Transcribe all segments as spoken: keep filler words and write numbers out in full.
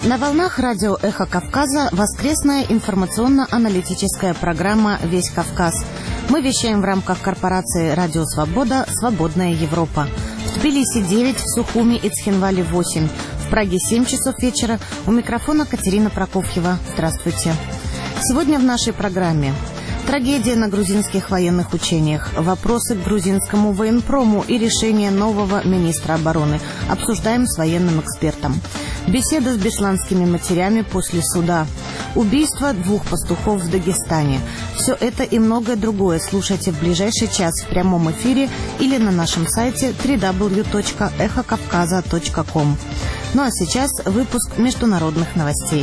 На волнах радио «Эхо Кавказа» воскресная информационно-аналитическая программа «Весь Кавказ». Мы вещаем в рамках корпорации «Радио Свобода. Свободная Европа». В Тбилиси девять, в Сухуми и Цхинвале восемь. В Праге семь часов вечера. У микрофона Катерина Прокофьева. Здравствуйте. Сегодня в нашей программе: трагедия на грузинских военных учениях, вопросы к грузинскому военпрому и решение нового министра обороны. Обсуждаем с военным экспертом. Беседа с бесланскими матерями после суда. Убийство двух пастухов в Дагестане. Все это и многое другое слушайте в ближайший час в прямом эфире или на нашем сайте дабл ю дабл ю дабл ю точка эхо кавказа точка ком. Ну а сейчас выпуск международных новостей.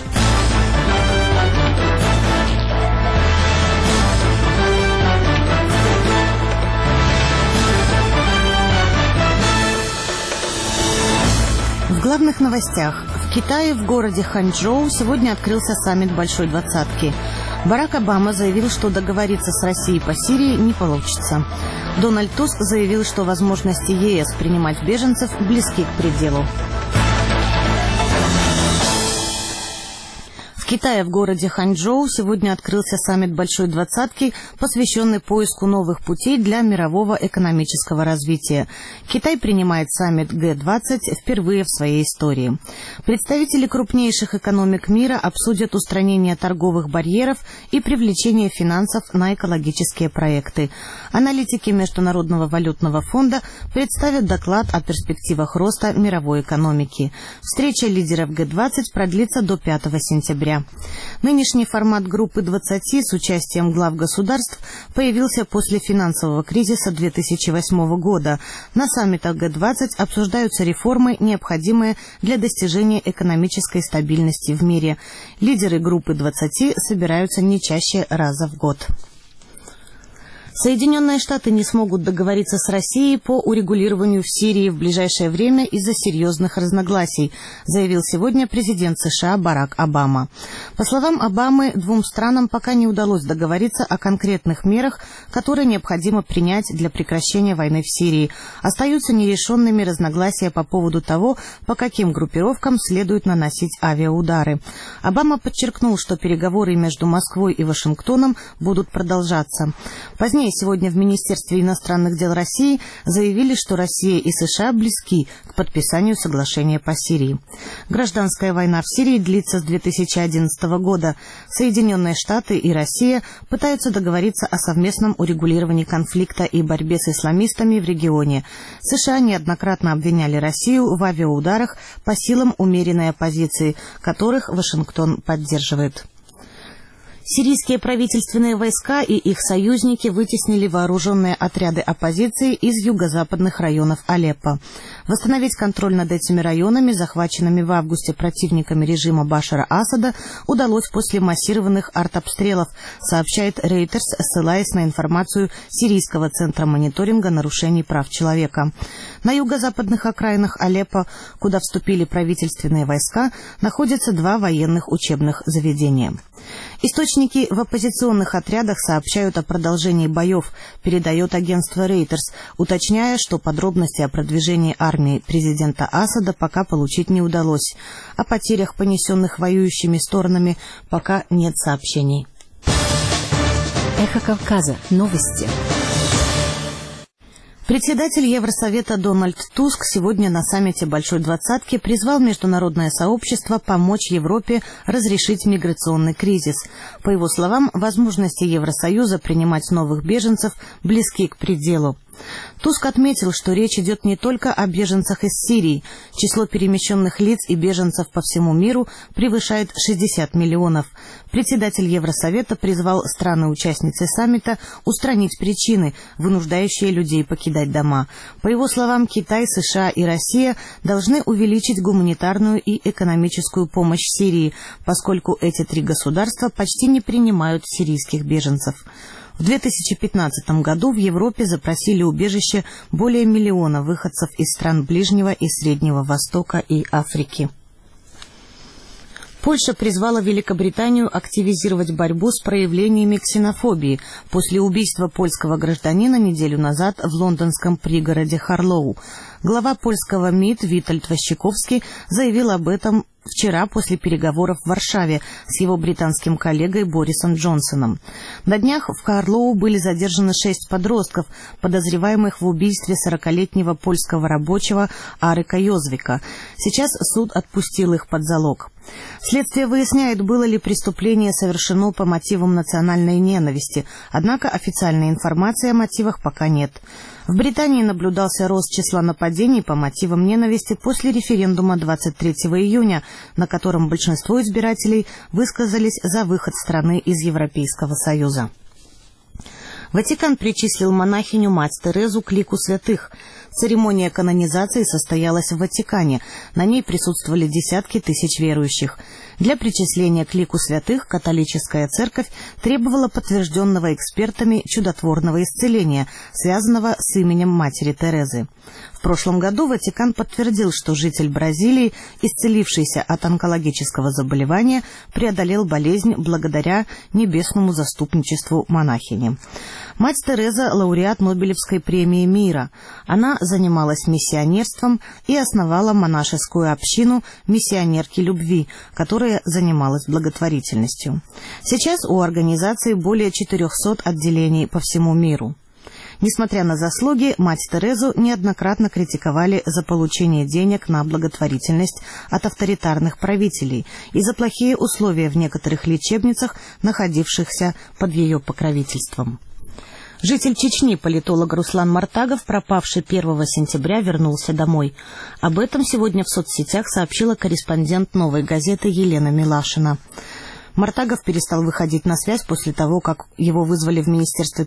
В главных новостях. В Китае, в городе Ханчжоу, сегодня открылся саммит Большой Двадцатки. Барак Обама заявил, что договориться с Россией по Сирии не получится. Дональд Туск заявил, что возможности ЕС принимать беженцев близки к пределу. В Китае, в городе Ханчжоу, сегодня открылся саммит Большой Двадцатки, посвященный поиску новых путей для мирового экономического развития. Китай принимает саммит Гэ двадцать впервые в своей истории. Представители крупнейших экономик мира обсудят устранение торговых барьеров и привлечение финансов на экологические проекты. Аналитики Международного валютного фонда представят доклад о перспективах роста мировой экономики. Встреча лидеров Гэ двадцать продлится до пятого сентября. Нынешний формат группы двадцати с участием глав государств появился после финансового кризиса две тысячи восьмого года. На саммитах Гэ двадцать обсуждаются реформы, необходимые для достижения экономической стабильности в мире. Лидеры группы двадцати собираются не чаще раза в год. Соединенные Штаты не смогут договориться с Россией по урегулированию в Сирии в ближайшее время из-за серьезных разногласий, заявил сегодня президент США Барак Обама. По словам Обамы, двум странам пока не удалось договориться о конкретных мерах, которые необходимо принять для прекращения войны в Сирии. Остаются нерешенными разногласия по поводу того, по каким группировкам следует наносить авиаудары. Обама подчеркнул, что переговоры между Москвой и Вашингтоном будут продолжаться. Позднее сегодня в Министерстве иностранных дел России заявили, что Россия и США близки к подписанию соглашения по Сирии. Гражданская война в Сирии длится с две тысячи одиннадцатого года. Соединенные Штаты и Россия пытаются договориться о совместном урегулировании конфликта и борьбе с исламистами в регионе. США неоднократно обвиняли Россию в авиаударах по силам умеренной оппозиции, которых Вашингтон поддерживает. Сирийские правительственные войска и их союзники вытеснили вооруженные отряды оппозиции из юго-западных районов Алеппо. Восстановить контроль над этими районами, захваченными в августе противниками режима Башара Асада, удалось после массированных артобстрелов, сообщает Reuters, ссылаясь на информацию Сирийского центра мониторинга нарушений прав человека. На юго-западных окраинах Алеппо, куда вступили правительственные войска, находятся два военных учебных заведения. Источники в оппозиционных отрядах сообщают о продолжении боев, передает агентство Reuters, уточняя, что подробности о продвижении армии президента Асада пока получить не удалось. О потерях, понесенных воюющими сторонами, пока нет сообщений. Эхо Кавказа. Новости. Председатель Евросовета Дональд Туск сегодня на саммите Большой Двадцатки призвал международное сообщество помочь Европе разрешить миграционный кризис. По его словам, возможности Евросоюза принимать новых беженцев близки к пределу. Туск отметил, что речь идет не только о беженцах из Сирии. Число перемещенных лиц и беженцев по всему миру превышает шестьдесят миллионов. Председатель Евросовета призвал страны-участницы саммита устранить причины, вынуждающие людей покидать дома. По его словам, Китай, США и Россия должны увеличить гуманитарную и экономическую помощь Сирии, поскольку эти три государства почти не принимают сирийских беженцев. В две тысячи пятнадцатом году в Европе запросили убежище более миллиона выходцев из стран Ближнего и Среднего Востока и Африки. Польша призвала Великобританию активизировать борьбу с проявлениями ксенофобии после убийства польского гражданина неделю назад в лондонском пригороде Харлоу. Глава польского МИД Витальд Ващиковский заявил об этом вчера после переговоров в Варшаве с его британским коллегой Борисом Джонсоном. На днях в Карлоу были задержаны шесть подростков, подозреваемых в убийстве сорокалетнего польского рабочего Арика Йозвика. Сейчас суд отпустил их под залог. Следствие выясняет, было ли преступление совершено по мотивам национальной ненависти, однако официальной информации о мотивах пока нет. В Британии наблюдался рост числа нападений по мотивам ненависти после референдума двадцать третьего июня, на котором большинство избирателей высказались за выход страны из Европейского Союза. Ватикан причислил монахиню мать Терезу к лику святых. Церемония канонизации состоялась в Ватикане. На ней присутствовали десятки тысяч верующих. Для причисления к лику святых католическая церковь требовала подтвержденного экспертами чудотворного исцеления, связанного с именем матери Терезы. В прошлом году Ватикан подтвердил, что житель Бразилии, исцелившийся от онкологического заболевания, преодолел болезнь благодаря небесному заступничеству монахини. Мать Тереза – лауреат Нобелевской премии мира. Она занималась миссионерством и основала монашескую общину «Миссионерки любви», которая занималась благотворительностью. Сейчас у организации более четырехсот отделений по всему миру. Несмотря на заслуги, мать Терезу неоднократно критиковали за получение денег на благотворительность от авторитарных правителей и за плохие условия в некоторых лечебницах, находившихся под ее покровительством. Житель Чечни, политолог Руслан Мартагов, пропавший первого сентября, вернулся домой. Об этом сегодня в соцсетях сообщила корреспондент «Новой газеты» Елена Милашина. Мартагов перестал выходить на связь после того, как его вызвали в Министерство